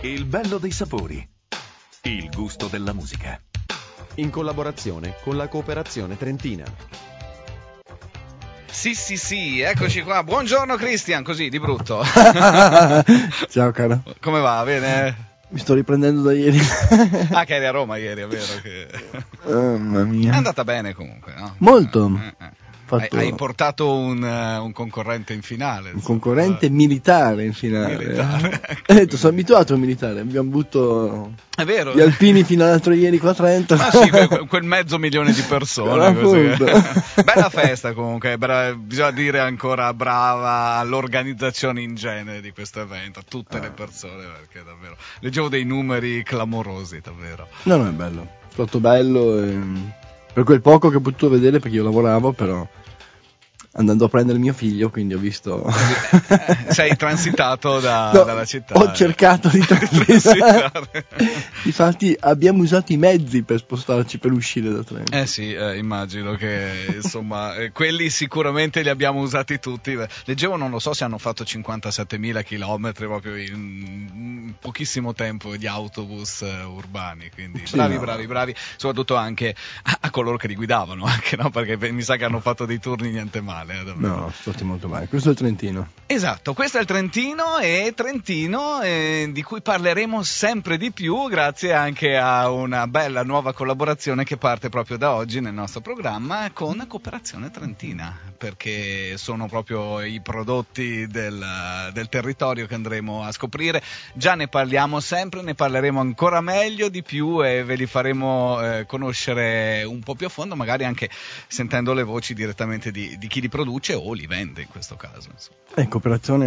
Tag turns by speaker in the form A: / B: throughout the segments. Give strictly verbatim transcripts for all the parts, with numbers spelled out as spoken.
A: Il bello dei sapori. Il gusto della musica.
B: In collaborazione con la Cooperazione Trentina.
C: Sì, sì, sì, eccoci qua. Buongiorno Christian, così di brutto.
D: Ciao caro.
C: Come va? Bene?
D: Mi sto riprendendo da ieri.
C: Ah, che eri a Roma ieri, è vero che...
D: Mamma mia.
C: È andata bene comunque, no?
D: Molto.
C: Eh, eh.
D: Fatto...
C: Hai, hai portato un, uh, un concorrente in finale.
D: Un concorrente militare in finale.
C: Militare.
D: Ho detto, sono abituato al militare. Abbiamo avuto
C: È vero.
D: gli alpini fino all'altro ieri qua a Trento.
C: Ah sì, quel, quel mezzo milione di persone. Così. Bella festa comunque, bra- bisogna dire ancora brava all'organizzazione in genere di questo evento, a tutte ah. le persone, perché davvero leggevo dei numeri clamorosi, davvero.
D: No, no, è bello, è stato bello e... per quel poco che ho potuto vedere, perché io lavoravo, però andando a prendere mio figlio, quindi ho visto...
C: Sei transitato da,
D: no,
C: dalla città.
D: Ho cercato di transitare. Infatti abbiamo usato i mezzi per spostarci, per uscire da Trento.
C: Eh sì, eh, immagino che insomma eh, quelli sicuramente li abbiamo usati tutti. Leggevo, non lo so se hanno fatto cinquantasettemila chilometri proprio in pochissimo tempo di autobus eh, urbani, quindi sì, bravi, no. bravi, bravi, soprattutto anche a, a coloro che li guidavano, anche, no? Perché mi sa che hanno fatto dei turni niente male.
D: No, stati molto male. Questo è il Trentino.
C: Esatto, questo è il Trentino e Trentino eh, di cui parleremo sempre di più grazie anche a una bella nuova collaborazione che parte proprio da oggi nel nostro programma con Cooperazione Trentina, perché sono proprio i prodotti del, del territorio che andremo a scoprire. Già ne parliamo sempre, ne parleremo ancora meglio di più e ve li faremo eh, conoscere un po' più a fondo, magari anche sentendo le voci direttamente di, di chi li produce o li vende in questo caso.
D: Eh, cooperazione è,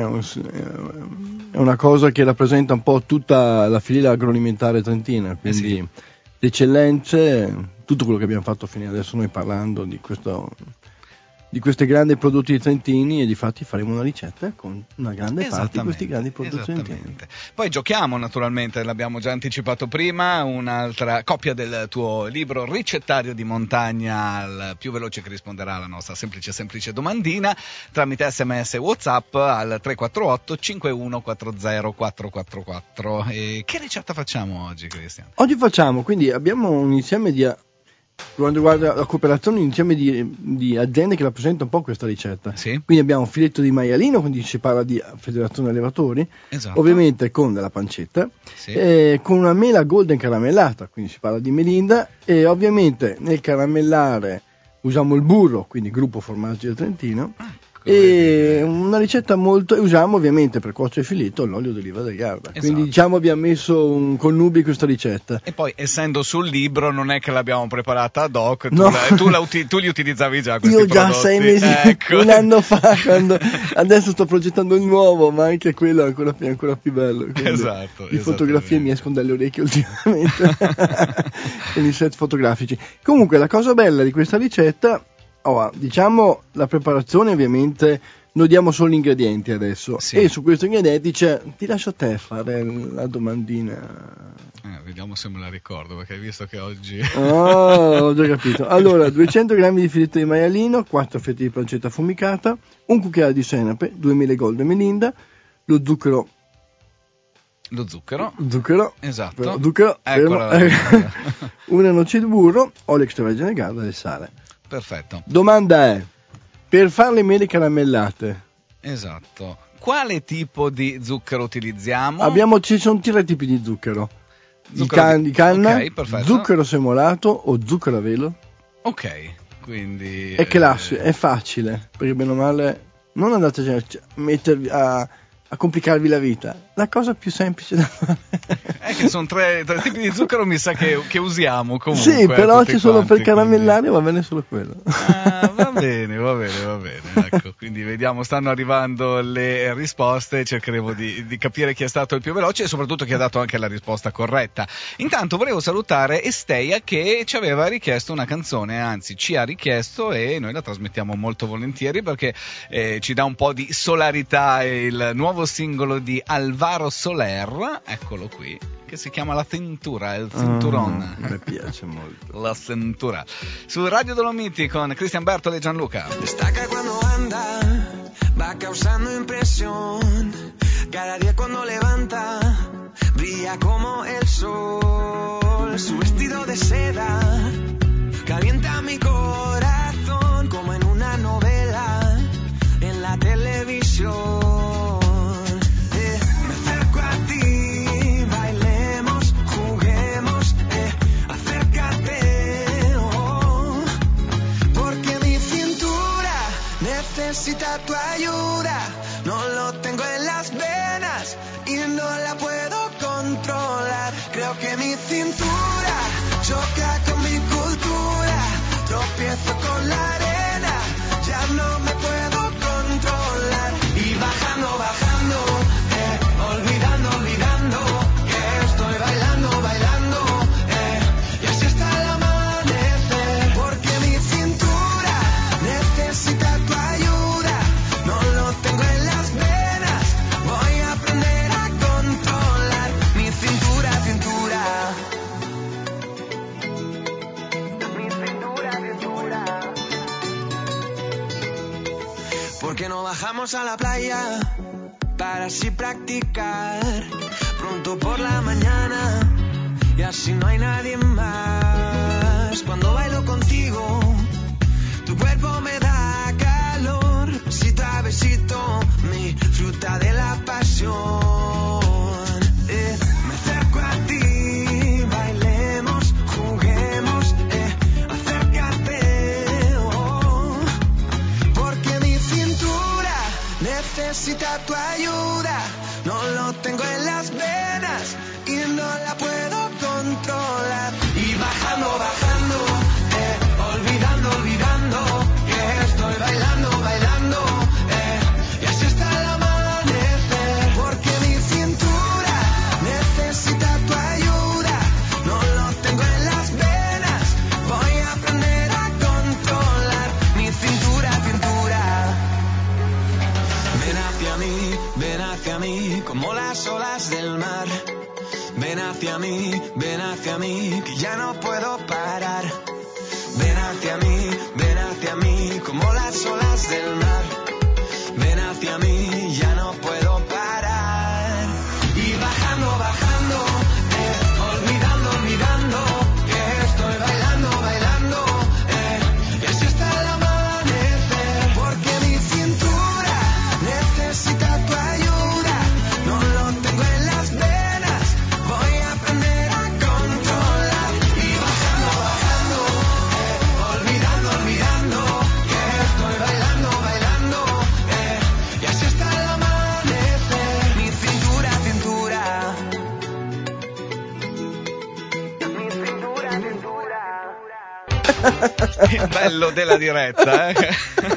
D: un, è una cosa che rappresenta un po' tutta la filiera agroalimentare trentina, quindi eh sì. le eccellenze, tutto quello che abbiamo fatto fino adesso noi parlando di questo, di questi grandi prodotti trentini, e difatti faremo una ricetta con una grande parte di questi grandi prodotti trentini.
C: Poi giochiamo naturalmente, l'abbiamo già anticipato prima, un'altra copia del tuo libro Ricettario di montagna, il più veloce che risponderà alla nostra semplice semplice domandina tramite sms e WhatsApp al tre quattro otto cinque uno quattro zero quattro quattro quattro. E che ricetta facciamo oggi, Cristian?
D: Oggi facciamo, quindi abbiamo un insieme di... quando riguarda la cooperazione, un insieme di, di aziende che rappresenta un po' questa ricetta.
C: Sì.
D: Quindi abbiamo un filetto di maialino, quindi si parla di Federazione Allevatori,
C: esatto.
D: ovviamente con della pancetta,
C: sì.
D: eh, con una mela golden caramellata, quindi si parla di melinda, e ovviamente nel caramellare usiamo il burro, quindi gruppo formaggi del Trentino,
C: ah.
D: e una ricetta molto, e usiamo ovviamente per cuocere il filetto l'olio d'oliva del Garda,
C: esatto.
D: quindi diciamo abbiamo messo un connubio questa ricetta.
C: E poi essendo sul libro non è che l'abbiamo preparata ad hoc, tu,
D: no.
C: la, tu, la, tu li utilizzavi già questi
D: io già
C: prodotti.
D: sei mesi, ecco. un anno fa, quando, adesso sto progettando il nuovo, ma anche quello è ancora più, ancora più bello,
C: esatto,
D: di fotografie mi escono dalle orecchie ultimamente con i set fotografici. Comunque la cosa bella di questa ricetta, oh, diciamo la preparazione, ovviamente noi diamo solo gli ingredienti adesso, sì. e su questi ingredienti c'è, ti lascio a te fare la domandina.
C: Eh, vediamo se me la ricordo, perché hai visto che oggi...
D: Oh, ho già capito. Allora, duecento grammi di filetto di maialino, quattro fette di pancetta affumicata, un cucchiaio di senape, due mele gold e melinda, lo zucchero
C: Lo zucchero.
D: Zucchero.
C: Esatto.
D: Però, zucchero.
C: Eccola.
D: Una noce di burro, olio extravergine Garda e sale.
C: Perfetto.
D: Domanda è, per fare le mele caramellate.
C: Esatto. Quale tipo di zucchero utilizziamo?
D: Abbiamo, ci sono tre tipi di zucchero.
C: Zucchero
D: di, can, di canna,
C: okay,
D: zucchero semolato o zucchero a velo.
C: Ok, quindi...
D: È classico, eh... è facile, perché bene o male non andate a mettervi a... a complicarvi la vita, la cosa più semplice da fare
C: è che sono tre, tre tipi di zucchero, mi sa che, che usiamo comunque.
D: Sì, però ci sono
C: quanti,
D: per caramellare,
C: quindi...
D: va bene solo quello.
C: Ah, va bene, va bene, va bene. Ecco, quindi vediamo, stanno arrivando le risposte, cercheremo di, di capire chi è stato il più veloce e soprattutto chi ha dato anche la risposta corretta. Intanto volevo salutare Esteia che ci aveva richiesto una canzone, anzi ci ha richiesto, e noi la trasmettiamo molto volentieri perché eh, ci dà un po' di solarità, il nuovo singolo di Alvaro Soler, eccolo qui, che si chiama La Cintura, il cinturon.
D: Oh, mi piace molto.
C: La Cintura. Su Radio Dolomiti con Cristian Bertoli e Gianluca.
E: Destaca cuando anda, va causando impresión. Cada día cuando levanta, brilla bella como el sol, su vestido de seda calienta mi corazón como en una novela en la televisión. Eh, me acerco a ti, bailemos, juguemos, eh, acércate, oh, porque mi cintura necesita tu ayuda. No lo tengo en las venas y no la puedo controlar. Creo que mi cintura choca con mi cultura. Tropiezo con la arena, ya no me puedo controlar. Y bajando, bajando, eh, olvidando, olvidando, que estoy bailando, bailando, eh, y así hasta el amanecer. Porque mi cintura necesita tu ayuda. No lo tengo en las venas, voy a aprender a controlar mi cintura, cintura. Mi cintura, cintura. ¿Por qué no bajamos a la playa para así practicar pronto por la mañana y así no hay nadie más? Cuando bailo contigo, tu cuerpo me da calor, besito a besito, mi fruta de la pasión. Eh, me acerco a ti, bailemos, juguemos, eh, acércate, oh, porque mi cintura necesita tu ayuda. No lo tengo en las venas y no la puedo controlar. Y bajando, bajando, eh, olvidando, olvidando, que estoy bailando, bailando, eh, y así hasta el amanecer. Porque mi cintura necesita tu ayuda. No lo tengo en las venas, voy a aprender a controlar mi cintura, cintura. Ven hacia mí, ven hacia mí, como las olas del mar. Ven hacia mí, ven hacia mí, que ya no puedo parar. Ven hacia mí, ven hacia mí, como las olas del mar. Ven hacia mí, ya no puedo parar. Y bajando, bajando, eh, olvidando, olvidando, que estoy bailando, bailando, eh, y así hasta el amanecer. Porque mi cintura necesita tu ayuda. No lo tengo en las venas, voy a aprender a controlar. Y bajando, bajando, eh, olvidando, olvidando, que estoy bailando, bailando, eh, y así hasta el amanecer. Mi cintura, cintura. Mi cintura, cintura.
C: Il bello della diretta, eh?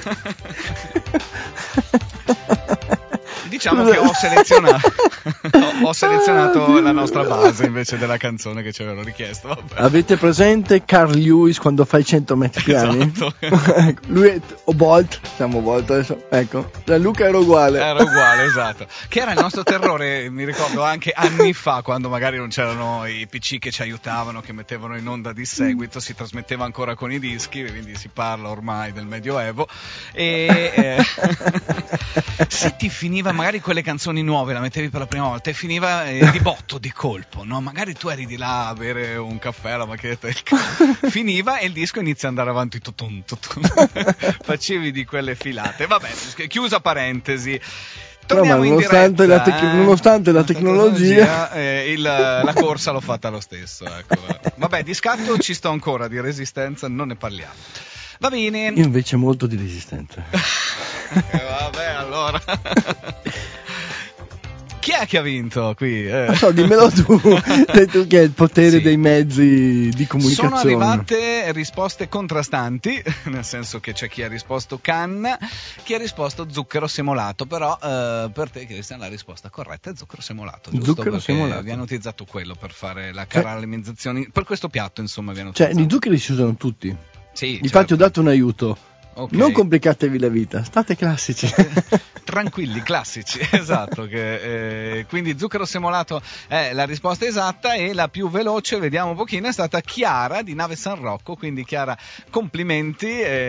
C: Diciamo che ho selezionato ho, ho selezionato la nostra base invece della canzone che ci avevano richiesto. Vabbè.
D: Avete presente Carl Lewis quando fa i cento metri piani?
C: Esatto.
D: Lui è o Bolt, siamo Bolt adesso, ecco. Luca era uguale.
C: Era uguale, esatto. Che era il nostro terrore, mi ricordo anche anni fa, quando magari non c'erano i P C che ci aiutavano, che mettevano in onda di seguito, si trasmetteva ancora con i dischi, quindi si parla ormai del Medioevo, e eh, se ti finiva magari quelle canzoni nuove, la mettevi per la prima volta e finiva eh, di botto, di colpo, no? Magari tu eri di là a bere un caffè alla macchinetta del caffè, finiva e il disco inizia ad andare avanti tutun, tutun. Facevi di quelle filate. Vabbè, chiusa parentesi.
D: Però, ma nonostante, diretta, la tec- eh, nonostante la tecnologia,
C: tecnologia eh, il, la corsa l'ho fatta lo stesso, ecco. Vabbè, di scatto ci sto ancora, di resistenza non ne parliamo. Va bene.
D: Io invece molto di resistenza.
C: eh, vabbè, allora. Chi è che ha vinto qui? Eh.
D: Non so, dimmelo tu. Sei tu che hai il potere sì. dei mezzi di comunicazione.
C: Sono arrivate risposte contrastanti, nel senso che c'è chi ha risposto canna, chi ha risposto zucchero semolato, però eh, per te, Cristian, la risposta corretta è zucchero semolato, giusto?
D: Zucchero
C: Perché
D: semolato.
C: vi hanno utilizzato quello per fare la caramellizzazione, per questo piatto, insomma, vi hanno
D: Cioè,
C: utilizzato.
D: i zuccheri si usano tutti.
C: Sì,
D: Infatti
C: certo.
D: ho dato un aiuto.
C: Ok.
D: Non complicatevi la vita, state classici.
C: Tranquilli, classici, esatto. Che, eh, quindi zucchero semolato è la risposta esatta, e la più veloce, vediamo un pochino, è stata Chiara di Nave San Rocco. Quindi Chiara, complimenti,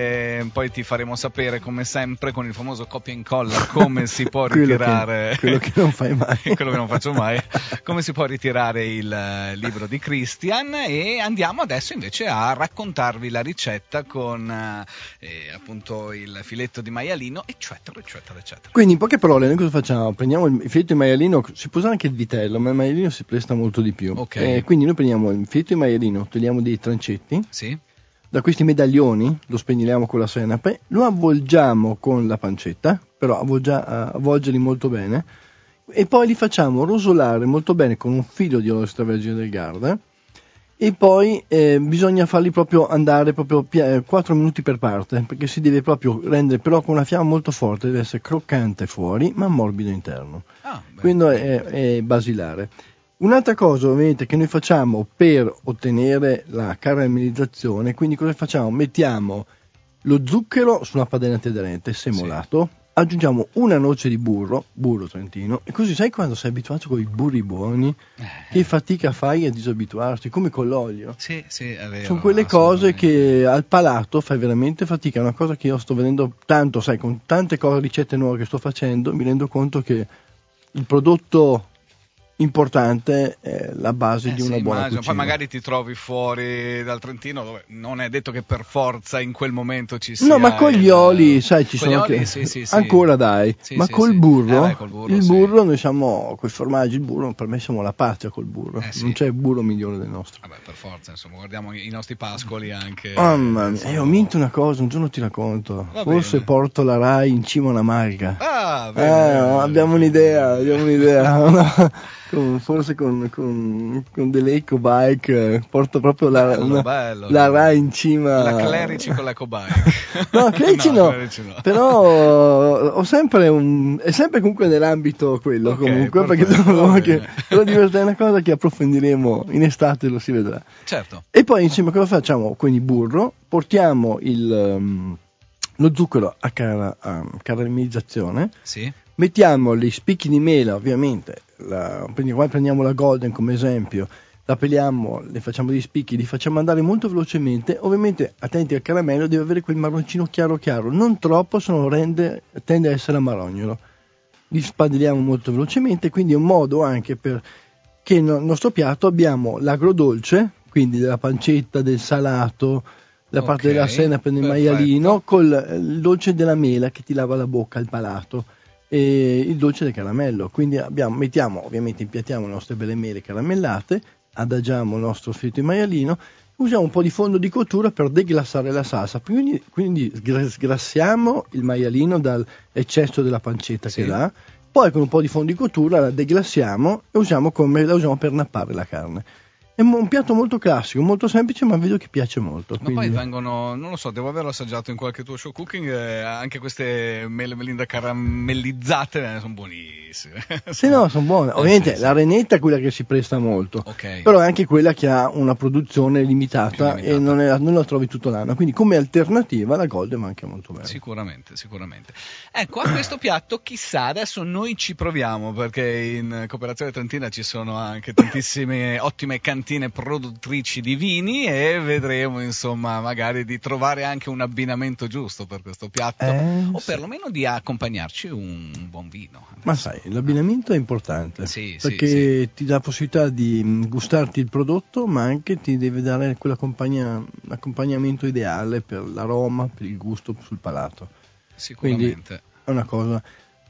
C: e poi ti faremo sapere come sempre con il famoso copia e incolla come si può ritirare
D: quello che, quello che non fai mai.
C: quello che non faccio mai, come si può ritirare il uh, libro di Christian. E andiamo adesso invece a raccontarvi la ricetta con uh, eh, appunto il filetto di maialino, eccetera eccetera eccetera.
D: Quindi in poche parole noi cosa facciamo? Prendiamo il filetto di maialino, si può usare anche il vitello, ma il maialino si presta molto di più.
C: Okay.
D: Eh, quindi noi prendiamo il filetto di maialino, togliamo dei trancetti,
C: Sì.
D: da questi medaglioni lo spenniliamo con la senape, lo avvolgiamo con la pancetta, però avvolgia, avvolgerli molto bene, e poi li facciamo rosolare molto bene con un filo di olio extravergine del Garda, e poi eh, bisogna farli proprio andare proprio quattro minuti per parte, perché si deve proprio rendere, però con una fiamma molto forte, deve essere croccante fuori ma morbido interno.
C: Ah, beh.
D: Quindi è, è basilare. Un'altra cosa ovviamente che noi facciamo per ottenere la caramellizzazione, quindi cosa facciamo? Mettiamo lo zucchero su una padella antiaderente semolato, sì. Aggiungiamo una noce di burro, burro trentino, e così sai quando sei abituato con i burri buoni, eh. che fatica fai a disabituarti, come con l'olio.
C: Sì, sì, è vero.
D: Sono quelle cose che al palato fai veramente fatica, è una cosa che io sto vedendo tanto, sai, con tante cose, ricette nuove che sto facendo, mi rendo conto che il prodotto importante è la base
C: eh
D: di una
C: sì,
D: buona
C: immagino.
D: cucina.
C: Poi magari ti trovi fuori dal Trentino, dove non è detto che per forza in quel momento ci sia.
D: No, ma con gli
C: il...
D: oli, sai, ci
C: con
D: sono
C: oli,
D: anche
C: sì, sì, sì.
D: ancora dai,
C: sì,
D: ma
C: sì,
D: col
C: sì.
D: burro,
C: eh, beh, col burro
D: il
C: sì.
D: burro noi siamo coi formaggi, il burro per me siamo la patria col burro,
C: eh, sì.
D: non c'è burro migliore del nostro.
C: Vabbè, per forza, insomma, guardiamo i nostri pascoli anche.
D: Mamma mia,
C: insomma...
D: eh, ho vinto una cosa, un giorno ti racconto.
C: Va
D: Forse
C: bene.
D: porto la Rai in cima a una marca.
C: Ah, bene,
D: eh,
C: bene,
D: no,
C: bene.
D: abbiamo un'idea, abbiamo un'idea. No, con, forse con, con, con delle ecobike eh, porto proprio la,
C: Bello,
D: una,
C: bello,
D: la
C: bello.
D: Rai in cima.
C: La Clerici con l'ecobike.
D: No, Clerici no,
C: Clerici no.
D: però ho sempre un, è sempre comunque nell'ambito quello,
C: Okay,
D: comunque, perché
C: perfetto,
D: dopo
C: va
D: che,
C: bene.
D: però diventa una cosa che approfondiremo in estate, lo si vedrà.
C: Certo.
D: E poi insieme cosa facciamo? Quindi burro, portiamo il, um, lo zucchero a, cara, a caramellizzazione,
C: Sì.
D: mettiamo gli spicchi di mela, ovviamente, la, prendiamo, prendiamo la Golden come esempio, la peliamo, le facciamo dei spicchi, li facciamo andare molto velocemente, ovviamente attenti al caramello, deve avere quel marroncino chiaro chiaro, non troppo, se no rende, tende a essere amarognolo. Li spadiliamo molto velocemente, quindi è un modo anche per che nel nostro piatto abbiamo l'agrodolce, quindi della pancetta, del salato, la parte
C: Ok,
D: della senape del
C: perfetto.
D: maialino, col il dolce della mela che ti lava la bocca, il palato, e il dolce del caramello. Quindi abbiamo, mettiamo, ovviamente impiattiamo le nostre belle mele caramellate, adagiamo il nostro filetto di maialino, usiamo un po' di fondo di cottura per deglassare la salsa, quindi, quindi sgrassiamo il maialino dall'eccesso della pancetta
C: Sì.
D: che dà, poi con un po' di fondo di cottura la deglassiamo e usiamo come la usiamo per nappare la carne. È un piatto molto classico, molto semplice, ma vedo che piace molto.
C: Ma
D: quindi...
C: poi vengono, non lo so, devo averlo assaggiato in qualche tuo show cooking, eh, anche queste mele melinda caramellizzate eh, sono buonissime.
D: Sì, no, sono buone.
C: Eh,
D: Ovviamente
C: sì, sì.
D: la renetta è quella che si presta molto,
C: Ok.
D: però è anche quella che ha una produzione limitata,
C: Più limitata.
D: e non, è, non la trovi tutto l'anno. Quindi come alternativa la Golden va anche molto bene.
C: Sicuramente, sicuramente. Ecco, a questo piatto, chissà, adesso noi ci proviamo, perché in Cooperazione Trentina ci sono anche tantissime ottime cantine produttrici di vini, e vedremo, insomma, magari di trovare anche un abbinamento giusto per questo piatto,
D: Eh,
C: o
D: sì.
C: perlomeno di accompagnarci un buon vino.
D: Ma sai, l'abbinamento è importante,
C: Sì, sì,
D: perché
C: sì.
D: ti dà la possibilità di mh, gustarti il prodotto, ma anche ti deve dare quell'accompagnamento ideale per l'aroma, per il gusto sul palato.
C: Sicuramente.
D: È una cosa.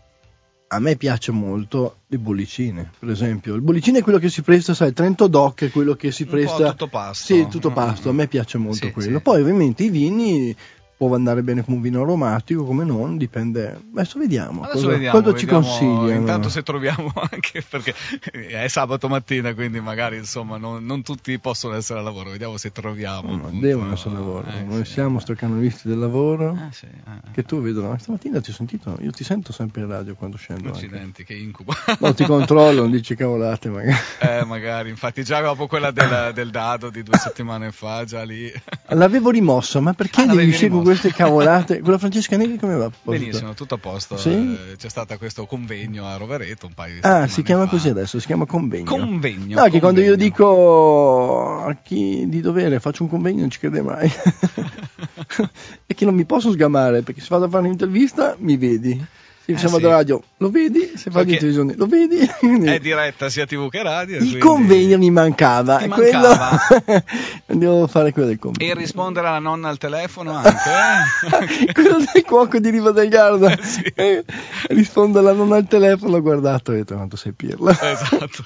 D: A me piace molto le bollicine, per esempio. Il bollicino è quello che si presta, sai, il Trento Doc è quello che si
C: Un
D: presta.
C: po' tutto pasto.
D: Sì, tutto pasto, a me piace molto
C: Sì,
D: quello.
C: sì.
D: Poi ovviamente i vini può andare bene come un vino aromatico, come non, dipende. Adesso vediamo.
C: Adesso
D: cosa,
C: vediamo,
D: cosa ci
C: vediamo,
D: consigliano.
C: Intanto se troviamo anche, perché è sabato mattina, quindi magari insomma non, non tutti possono essere a lavoro, vediamo se troviamo.
D: No,
C: appunto.
D: devono essere al lavoro.
C: Eh,
D: Noi
C: sì,
D: siamo
C: eh.
D: staccanovisti del lavoro.
C: Eh, sì, eh.
D: Che tu vedo, no? Stamattina ti ho sentito, io ti sento sempre in radio quando scendo. Anche.
C: Accidenti, che incubo.
D: No, ti controllo, non dici cavolate magari.
C: Eh, magari, infatti già dopo quella del, del dado di due settimane fa, già lì.
D: L'avevo rimossa, ma perché
C: Ah,
D: devi
C: l'avevi
D: uscire con
C: rimossa?
D: queste cavolate. Quella Francesca Negri come va?
C: Benissimo, tutto a posto.
D: Sì?
C: Eh, c'è stato questo convegno a Rovereto un paio di
D: Ah,
C: settimane
D: si chiama
C: fa.
D: così adesso, si chiama convegno.
C: Convegno.
D: No, che quando io
C: convegno.
D: dico a chi di dovere faccio un convegno non ci crede mai. E che non mi posso sgamare, perché se vado a fare un'intervista mi vedi. Se
C: Eh,
D: siamo
C: sì.
D: alla radio lo vedi, se vado
C: Perché
D: in televisione lo vedi.
C: È diretta sia tivù che radio.
D: Il
C: quindi-
D: convegno mi mancava,
C: Ti
D: e quello
C: mancava.
D: andiamo a fare quello del convegno.
C: E rispondere alla nonna al telefono anche. eh?
D: Quello del cuoco di Riva del Garda.
C: Sì.
D: Eh, risponde alla nonna al telefono, ho guardato e ho detto quanto sei pirla.
C: Esatto.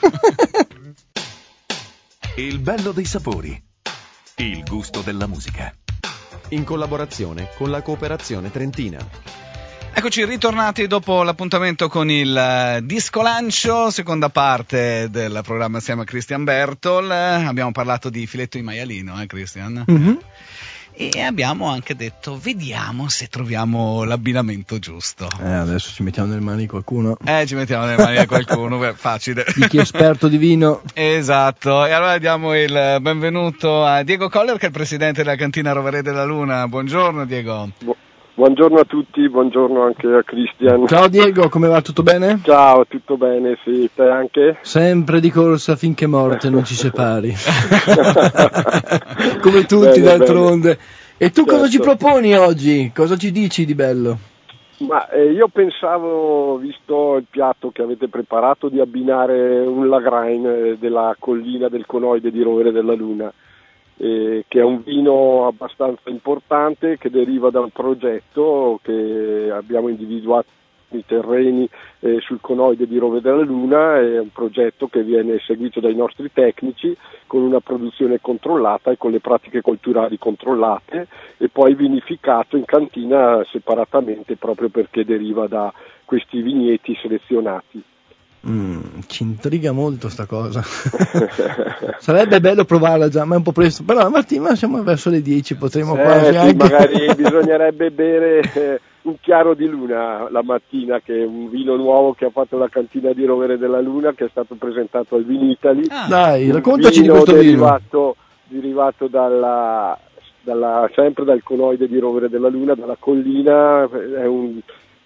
A: Il bello dei sapori. Il gusto della musica.
B: In collaborazione con la Cooperazione Trentina.
C: Eccoci ritornati dopo l'appuntamento con il eh, disco lancio, seconda parte del programma assieme a Christian Bertol. Eh, abbiamo parlato di filetto in maialino, eh Christian?
D: Mhm.
C: E abbiamo anche detto, vediamo se troviamo l'abbinamento giusto.
D: Eh, adesso ci mettiamo nelle mani di qualcuno.
C: Eh, ci mettiamo nelle mani a qualcuno, beh, facile.
D: Di chi è esperto di vino.
C: Esatto, e allora diamo il benvenuto a Diego Coller, che è il presidente della cantina Rovere della Luna. Buongiorno Diego.
F: Bu- buongiorno a tutti, buongiorno anche a Christian.
D: Ciao Diego, come va? Tutto bene?
F: Ciao, tutto bene, sì, te anche?
D: Sempre di corsa finché morte non ci separi. Come tutti
F: Bene,
D: d'altronde. E tu cosa ci
F: Certo.
D: proponi oggi? Cosa ci dici di bello?
F: Ma eh, io pensavo, visto il piatto che avete preparato, di abbinare un Lagrein eh, della collina del Conoide di Rovere della Luna, eh, che è un vino abbastanza importante che deriva da un progetto che abbiamo individuato i terreni eh, sul Conoide di Rovere della Luna. È un progetto che viene seguito dai nostri tecnici con una produzione controllata e con le pratiche colturali controllate, e poi vinificato in cantina separatamente proprio perché deriva da questi vigneti selezionati.
D: Mm, ci intriga molto sta cosa. Sarebbe bello provarla già, ma è un po' presto. Però Martina, siamo verso le dieci, potremo
F: Eh,
D: quasi
F: sì,
D: anche...
F: magari bisognerebbe bere eh, un chiaro di luna la mattina, che è un vino nuovo che ha fatto la cantina di Rovere della Luna, che è stato presentato al Vinitaly.
C: Ah,
D: Dai,
F: Un
D: raccontaci di
F: vino
D: questo vino.
F: derivato, derivato dalla, dalla, sempre dal Conoide di Rovere della Luna, dalla collina, è un,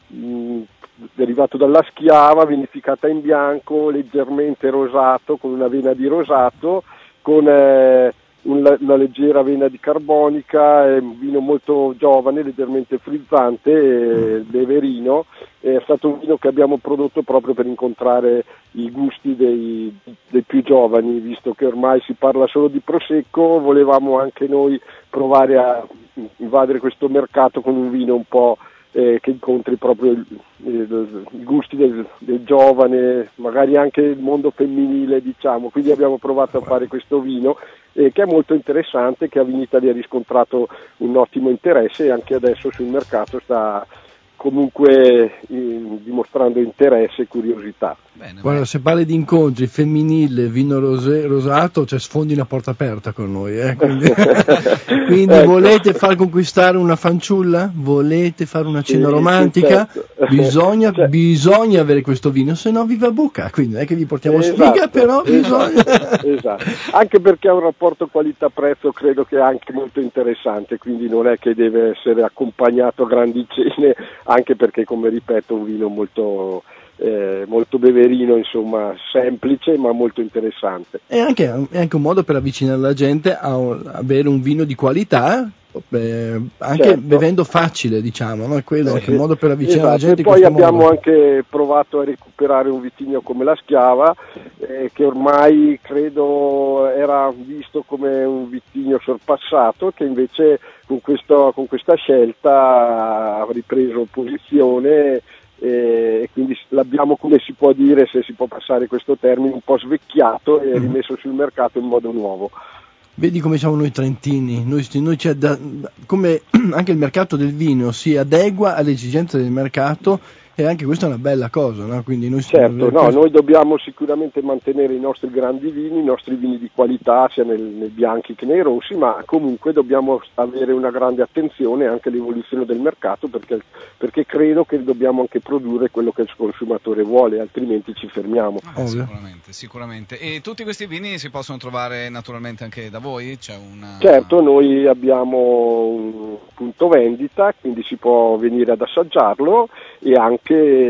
F: un derivato dalla Schiava, vinificata in bianco, leggermente rosato, con una vena di rosato, con eh, un, una leggera vena di carbonica, è un vino molto giovane, leggermente frizzante, eh, beverino. È stato un vino che abbiamo prodotto proprio per incontrare i gusti dei, dei più giovani, visto che ormai si parla solo di prosecco. Volevamo anche noi provare a invadere questo mercato con un vino un po' eh, che incontri proprio il, il, i gusti del, del giovane, magari anche il mondo femminile, diciamo. Quindi abbiamo provato a fare questo vino eh, che è molto interessante, che a Vinitaly ha riscontrato un ottimo interesse e anche adesso sul mercato sta comunque eh, dimostrando interesse e curiosità.
C: bene,
D: Guarda, se parli di incontri femminile, vino rosé, rosato, cioè sfondi una porta aperta con noi, eh? Quindi, quindi
F: Ecco.
D: volete far conquistare una fanciulla? Volete fare una cena
F: Sì,
D: romantica?
F: sì, certo.
D: Bisogna,
F: Cioè-
D: bisogna avere questo vino, se no viva buca. Quindi non è che vi portiamo
F: Esatto,
D: sfiga, però bisogna.
F: esatto, esatto. Anche perché ha un rapporto qualità-prezzo, credo che è anche molto interessante, quindi non è che deve essere accompagnato a grandi cene, anche perché, come ripeto, è un vino molto eh, molto beverino, insomma, semplice ma molto interessante.
D: È anche, è anche un modo per avvicinare la gente a, a bere un vino di qualità, eh, anche
F: Certo.
D: bevendo facile, diciamo, no? È quello,
F: Sì.
D: anche un modo per avvicinare
F: Esatto,
D: la gente.
F: e
D: in
F: poi
D: questo
F: abbiamo
D: modo.
F: anche provato a recuperare un vitigno come la Schiava, eh, che ormai credo era visto come un vitigno sorpassato, che invece con, questo, con questa scelta ha ripreso posizione, eh, e quindi l'abbiamo, come si può dire, se si può passare questo termine, un po' svecchiato e rimesso sul mercato in modo nuovo.
D: Vedi come siamo noi trentini, noi, noi c'è da, come anche il mercato del vino si adegua alle esigenze del mercato E anche questa è una bella cosa, no? Quindi noi
F: certo, no, noi dobbiamo sicuramente mantenere i nostri grandi vini, i nostri vini di qualità, sia nel, nei bianchi che nei rossi, ma comunque dobbiamo avere una grande attenzione anche all'evoluzione del mercato, perché, perché credo che dobbiamo anche produrre quello che il consumatore vuole, altrimenti ci fermiamo.
C: Ah, sicuramente, sicuramente. E tutti questi vini si possono trovare naturalmente anche da voi? C'è una...
F: Certo, noi abbiamo un punto vendita, quindi si può venire ad assaggiarlo e anche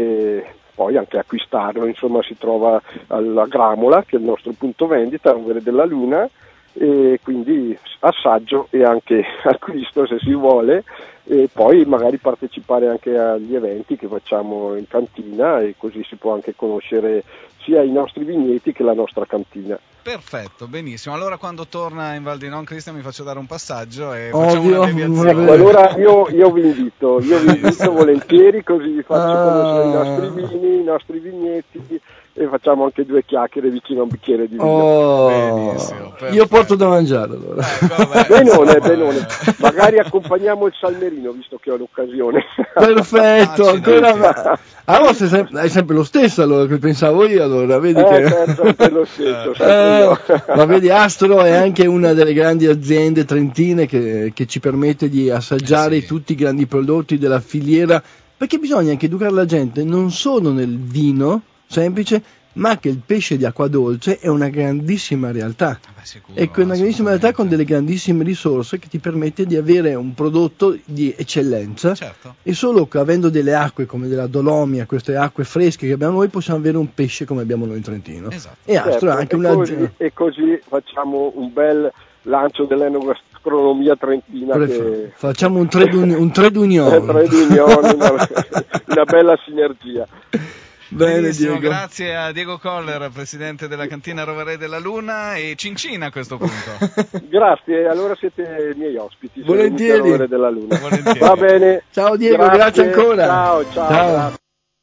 F: poi anche acquistarlo, insomma si trova alla Gramola, che è il nostro punto vendita, a Rovere della Luna, e quindi assaggio e anche acquisto se si vuole, e poi magari partecipare anche agli eventi che facciamo in cantina, e così si può anche conoscere sia i nostri vigneti che la nostra cantina.
C: Perfetto, benissimo. Allora quando torna in Val di Non, Cristian, mi faccio dare un passaggio e
D: Ovvio,
C: facciamo una deviazione.
F: Ecco, allora io, io vi invito, io vi invito volentieri, così vi faccio
D: Ah.
F: conoscere i nostri vini, i nostri vigneti, e facciamo anche due chiacchiere vicino a un bicchiere di vino.
D: Oh,
C: Benissimo, perfetto.
D: io porto da mangiare allora.
C: Ecco, vabbè,
F: Benone,
C: insomma,
F: benone.
C: eh.
F: Magari accompagniamo il salmerino, visto che ho l'occasione.
D: Perfetto,
C: Accidenti.
D: ancora. Allora sei sempre, è sempre lo stesso allora che pensavo io, allora vedi
F: Eh,
D: che
F: certo, è lo stesso, sempre
D: Eh,
F: io.
D: ma vedi, Astro è anche una delle grandi aziende trentine che, che ci permette di assaggiare
C: Eh sì.
D: tutti i grandi prodotti della filiera, perché bisogna anche educare la gente non solo nel vino semplice, ma che il pesce di acqua dolce è una grandissima realtà.
C: Beh, sicuro,
D: È una grandissima realtà con delle grandissime risorse che ti permette di avere un prodotto di eccellenza.
C: Certo.
D: E solo che avendo delle acque come della Dolomia, queste acque fresche che abbiamo noi, possiamo avere un pesce come abbiamo noi in Trentino.
C: Esatto.
D: E Astro
F: Certo,
D: è anche
F: e,
D: una
F: così, e così facciamo un bel lancio dell'enogastronomia trentina. Che...
D: Facciamo un trade, un, un trade union.
F: Trade union, una, una bella sinergia.
D: Bene,
C: Benissimo,
D: Diego.
C: grazie a Diego Coller, presidente della cantina Rovere della Luna, e Cincina a questo punto.
F: Grazie, allora siete miei ospiti. siete
D: Volentieri.
F: venuti a Rovere della Luna.
C: Volentieri.
F: Va bene.
D: Ciao Diego, grazie ancora.
F: Ciao, ciao.
D: Ciao.
F: grazie.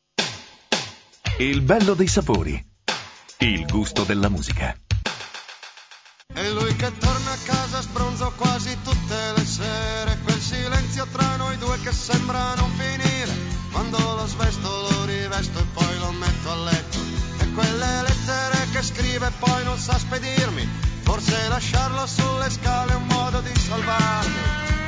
A: Il bello dei sapori. Il gusto della musica.
G: E lui che torna a casa sbronzo quasi tutte le sere, quel silenzio tra noi due che sembra non finire, quando lo svesto lo rivesto e poi lo metto a letto, e quelle lettere che scrive e poi non sa spedirmi, forse lasciarlo sulle scale è un modo di salvarmi.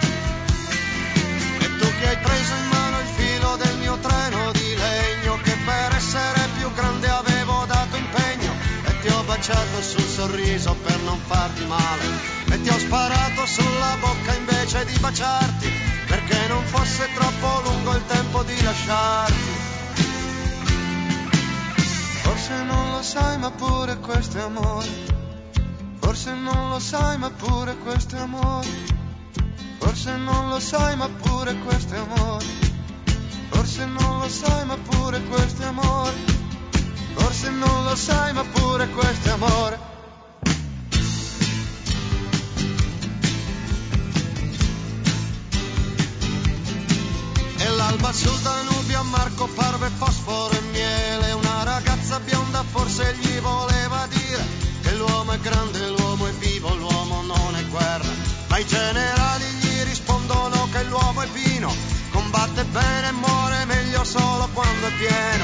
G: E tu che hai preso in mano il filo del mio treno di legno, che per essere più grande avevo dato impegno, e ti ho baciato sul sorriso per non farti male, e ti ho sparato sulla bocca invece di baciarti, perché non fosse troppo lungo il tempo di lasciarti. Forse non lo sai ma pure questo è amore, forse non lo sai ma pure questo è amore, forse non lo sai ma pure questo è amore, forse non lo sai ma pure questo è amore, forse non lo sai ma pure questo è amore. E l'alba sul Danubio a Marco parve fosforo e miele, una ragazza bionda forse gli voleva dire che l'uomo è grande, l'uomo è vivo, l'uomo non è guerra, ma i generali gli rispondono che l'uomo è vino, combatte bene e muore meglio solo quando è pieno.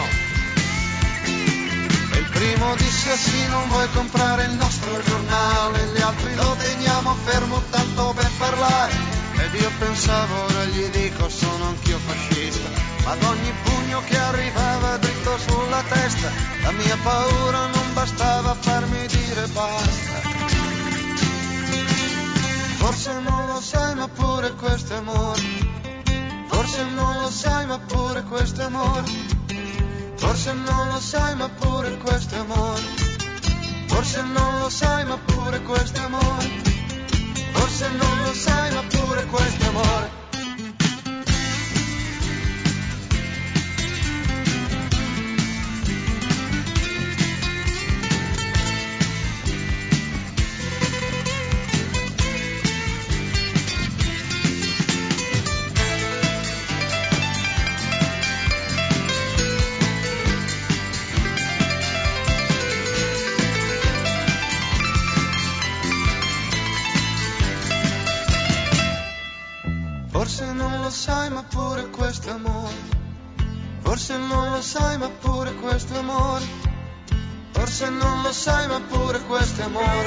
G: E il primo disse sì, non vuoi comprare il nostro giornale, gli altri lo teniamo fermo tanto per parlare. Ed io pensavo, ora gli dico, sono anch'io fascista, ma ad ogni pugno che arrivava dritto sulla testa, la mia paura non bastava farmi dire basta. Forse non lo sai ma pure questo è amore, forse non lo sai ma pure questo è amore, forse non lo sai ma pure questo è amore, forse non lo sai ma pure questo è amore, forse non lo sai ma pure questo è amore. Forse non lo sai ma pure questo è amore, Forse non lo sai ma pure questo è amore, forse non lo sai ma pure questo è amore.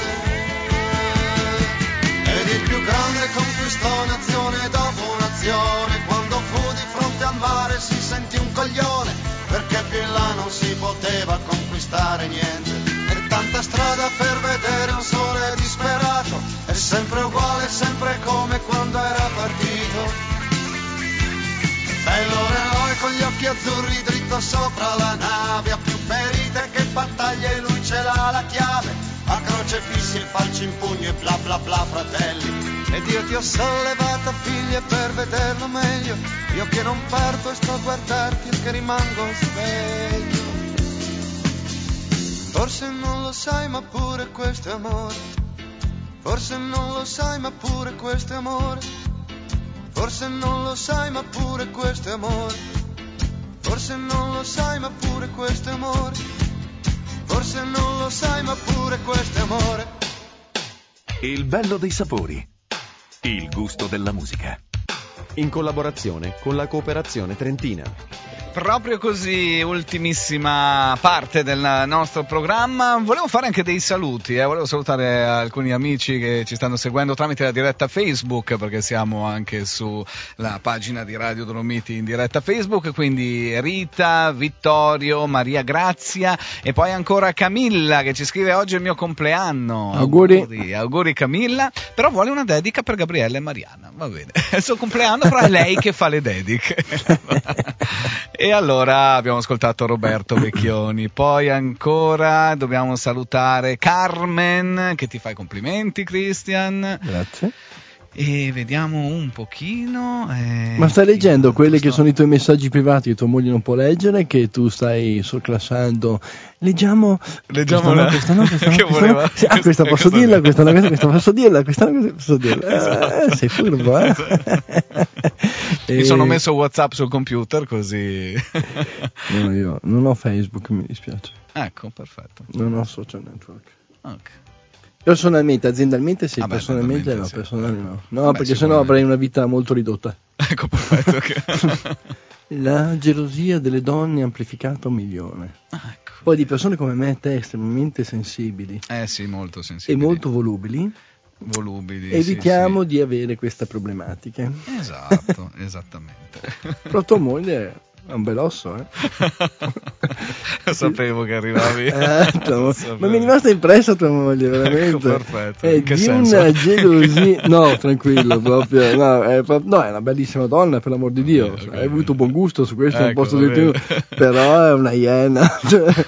G: Ed il più grande conquistò nazione dopo nazione, quando fu di fronte al mare si sentì un coglione, perché più in là non si poteva conquistare niente. E tanta strada per vedere un sole disperato, è sempre uguale, sempre come quando era partito. Bello l'eroe con gli occhi azzurri dritto sopra la nave, ha più ferite che battaglie e lui ce l'ha la chiave, a crocefissi e falci in pugno e bla bla bla fratelli. Ed io ti ho sollevata figlia per vederlo meglio, io che non parto e sto a guardarti e che rimango sveglio. Forse non lo sai ma pure questo è amore, forse non lo sai ma pure questo è amore. Forse non lo sai ma pure questo è amore, forse non lo sai ma pure questo è amore, forse non lo sai ma pure questo è amore.
A: Il bello dei sapori, il gusto della musica.
B: In collaborazione con la Cooperazione Trentina.
C: Proprio così, ultimissima parte del nostro programma. Volevo fare anche dei saluti, eh? Volevo salutare alcuni amici che ci stanno seguendo tramite la diretta Facebook, perché siamo anche sulla pagina di Radio Dolomiti in diretta Facebook, quindi Rita, Vittorio, Maria Grazia e poi ancora Camilla che ci scrive: oggi è il mio compleanno.
D: Auguri.
C: Auguri, auguri Camilla, però vuole una dedica per Gabriella e Mariana. Va bene, è il suo compleanno, però è lei che fa le dediche. E allora abbiamo ascoltato Roberto Vecchioni, poi ancora dobbiamo salutare Carmen che ti fa i complimenti, Christian.
D: Grazie.
C: E vediamo un pochino. Eh,
D: Ma stai leggendo quelli
C: sto...
D: che sono i tuoi messaggi privati che tua moglie non può leggere, che tu stai surclassando. Leggiamo.
C: Leggiamo
D: questa
C: la...
D: no, questa no, questa no,
C: che
D: questa
C: voleva...
D: no. Sì, ah, questa posso
C: cosa
D: dirla, questa no, questa, questa posso dirla, questa no, questa posso dirla.
C: Esatto.
D: Eh, sei furbo, eh?
C: Mi
D: e...
C: sono messo WhatsApp sul computer così.
D: No, io non ho Facebook, mi dispiace.
C: Ecco, perfetto.
D: Non ho social network.
C: Ok.
D: Personalmente, aziendalmente sì,
C: Vabbè,
D: personalmente no,
C: sì.
D: personalmente no. No,
C: Vabbè,
D: perché sennò avrei una vita molto ridotta.
C: Ecco, perfetto.
D: La gelosia delle donne è amplificata a un milione.
C: Ah, ecco.
D: Poi di persone come me e te, estremamente sensibili
C: Eh sì, molto
D: e
C: sensibili.
D: molto volubili,
C: volubili.
D: evitiamo
C: sì,
D: di avere queste problematiche.
C: sì. Esatto, esattamente.
D: Però tua moglie è un bel osso, eh?
C: Sapevo che arrivavi.
D: Eh, tua- ma mi è rimasta impressa tua moglie, veramente.
C: Ecco, perfetto.
D: È
C: In che
D: di
C: senso?
D: una gelosia. No, tranquillo, proprio. No è, pro- no, è una bellissima donna, per l'amor di Dio.
C: Ok, ok,
D: Hai avuto buon gusto su questo, non
C: Ecco,
D: posso
C: va
D: dirti
C: bene.
D: nulla. Però è una iena.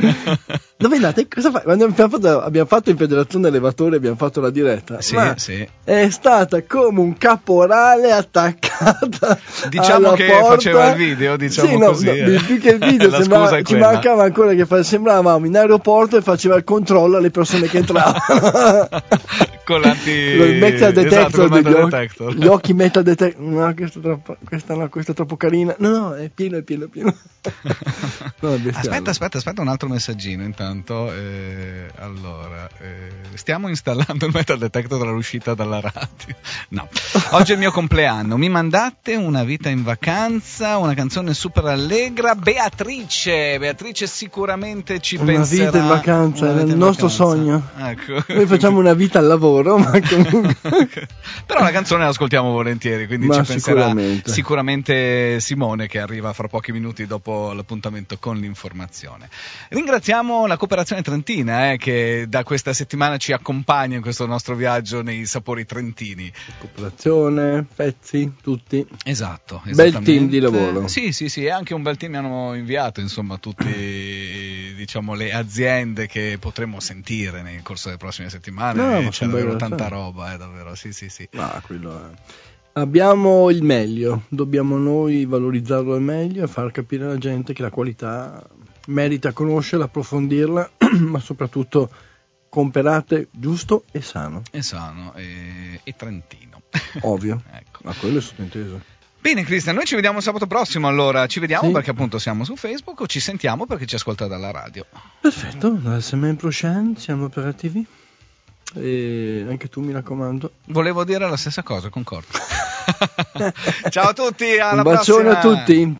D: Dove andate? Cosa fai? Quando abbiamo fatto, abbiamo fatto in Federazione Elevatori, abbiamo fatto la diretta.
C: Sì,
D: ma
C: sì.
D: è stata come un caporale attaccata.
C: Diciamo
D: alla
C: che
D: porta.
C: faceva il video, diciamo
D: sì, no,
C: così.
D: no,
C: eh.
D: più che il video,
C: La
D: sembrava,
C: scusa è
D: ci
C: quella.
D: mancava ancora che fa, sembravamo in aeroporto e faceva il controllo alle persone che entravano.
C: Con l'anti...
D: Il metal detector,
C: esatto, col
D: degli
C: metal
D: occhi-
C: detector.
D: gli occhi metal detector. No, questa è troppo, questa no, questa è troppo carina. No, no, è pieno, è pieno, è pieno. No, è bestiale.
C: Aspetta, aspetta, aspetta, un altro messaggino intanto. Eh, allora, eh, stiamo installando il metal detector dall'uscita dalla radio. No, oggi è il mio compleanno. Mi mandate una vita in vacanza, una canzone super allegra. Beatrice, Beatrice sicuramente ci
D: Una
C: penserà.
D: vita in vacanza,
C: Una
D: è
C: vita
D: il
C: in
D: nostro
C: vacanza.
D: sogno.
C: Ecco.
D: Noi facciamo una vita al lavoro, ma comunque.
C: Però la canzone la ascoltiamo volentieri, quindi
D: Ma
C: ci penserà
D: sicuramente.
C: sicuramente Simone, che arriva fra pochi minuti dopo l'appuntamento con l'informazione. Ringraziamo la Cooperazione Trentina eh, che da questa settimana ci accompagna in questo nostro viaggio nei sapori trentini.
D: Cooperazione, pezzi, tutti.
C: Esatto,
D: Bel
C: esattamente.
D: team di lavoro.
C: Sì, sì, sì, e anche un bel team mi hanno inviato, insomma, tutte diciamo le aziende che potremo sentire nel corso delle prossime settimane.
D: No, ma
C: C'è
D: sono
C: davvero
D: belle,
C: tanta
D: sì.
C: roba, eh, davvero, sì, sì, sì.
D: Ah, quello è. Abbiamo il meglio, dobbiamo noi valorizzarlo al meglio e far capire alla gente che la qualità merita conoscerla, approfondirla, ma soprattutto comperate giusto e sano.
C: E sano, e, e trentino.
D: Ovvio,
C: Ecco.
D: ma quello è sottinteso.
C: Bene Cristian, noi ci vediamo sabato prossimo, allora ci vediamo
D: Sì.
C: perché appunto siamo su Facebook o ci sentiamo perché ci ascolta dalla radio.
D: Perfetto, la semaine prochaine siamo operativi e anche tu mi raccomando.
C: Volevo dire la stessa cosa, concordo. Ciao a tutti, alla
D: Un bacione
C: prossima.
D: a tutti.